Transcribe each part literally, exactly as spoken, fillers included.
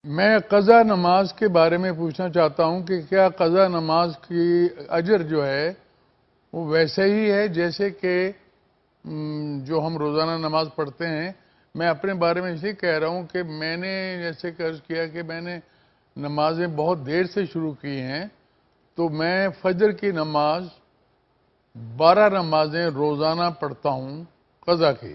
میں قضا نماز کے بارے میں پوچھنا چاہتا ہوں کہ کیا قضا نماز کی اجر جو ہے وہ ویسے ہی ہے جیسے کہ جو ہم روزانہ نماز پڑھتے ہیں؟ میں اپنے بارے میں اسی کہہ رہا ہوں کہ میں نے جیسے عرض کیا کہ میں نے نمازیں بہت دیر سے شروع کی ہیں، تو میں فجر کی نماز بارہ نمازیں روزانہ پڑھتا ہوں قضا کی،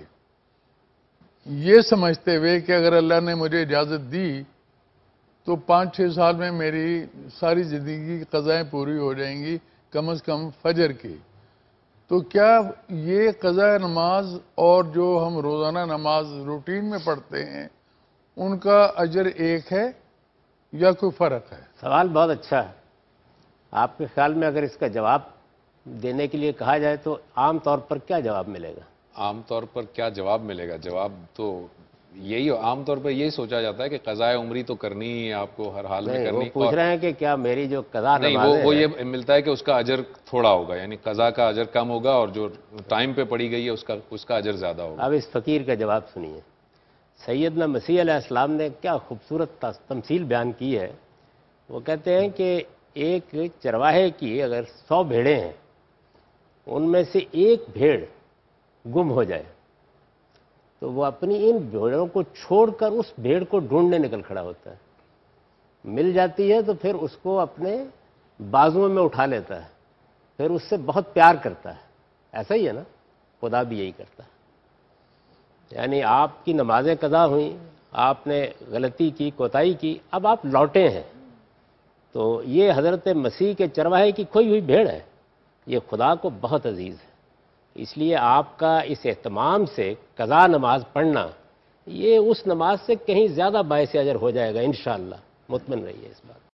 یہ سمجھتے ہوئے کہ اگر اللہ نے مجھے اجازت دی تو پانچ چھ سال میں میری ساری زندگی کی قضائیں پوری ہو جائیں گی، کم از کم فجر کی۔ تو کیا یہ قضا نماز اور جو ہم روزانہ نماز روٹین میں پڑھتے ہیں ان کا اجر ایک ہے یا کوئی فرق ہے؟ سوال بہت اچھا ہے۔ آپ کے خیال میں اگر اس کا جواب دینے کے لیے کہا جائے تو عام طور پر کیا جواب ملے گا؟ عام طور پر کیا جواب ملے گا؟ جواب تو یہی عام طور پر یہی سوچا جاتا ہے کہ قضائے عمری تو کرنی ہی ہے، آپ کو ہر حال میں کرنی۔ وہ پوچھ رہے ہیں کہ کیا میری جو قضا نہیں، وہ وہ یہ ملتا ہے کہ اس کا اجر تھوڑا ہوگا، یعنی قضا کا اجر کم ہوگا اور جو ٹائم پہ پڑی گئی ہے اس کا اس کا اجر زیادہ ہوگا۔ اب اس فقیر کا جواب سنیے۔ سیدنا مسیح علیہ السلام نے کیا خوبصورت تمثیل بیان کی ہے۔ وہ کہتے ہیں کہ ایک چرواہے کی اگر سو بھیڑیں ہیں، ان میں سے ایک بھیڑ گم ہو جائے تو وہ اپنی ان بھیڑوں کو چھوڑ کر اس بھیڑ کو ڈھونڈنے نکل کھڑا ہوتا ہے۔ مل جاتی ہے تو پھر اس کو اپنے بازوؤں میں اٹھا لیتا ہے، پھر اس سے بہت پیار کرتا ہے۔ ایسا ہی ہے نا، خدا بھی یہی کرتا ہے۔ یعنی آپ کی نمازیں قضا ہوئیں، آپ نے غلطی کی، کوتاہی کی، اب آپ لوٹے ہیں، تو یہ حضرت مسیح کے چرواہے کی کھوئی ہوئی بھیڑ ہے، یہ خدا کو بہت عزیز ہے۔ اس لیے آپ کا اس اہتمام سے قضا نماز پڑھنا یہ اس نماز سے کہیں زیادہ باعث اجر ہو جائے گا انشاءاللہ، مطمئن رہیے اس بات۔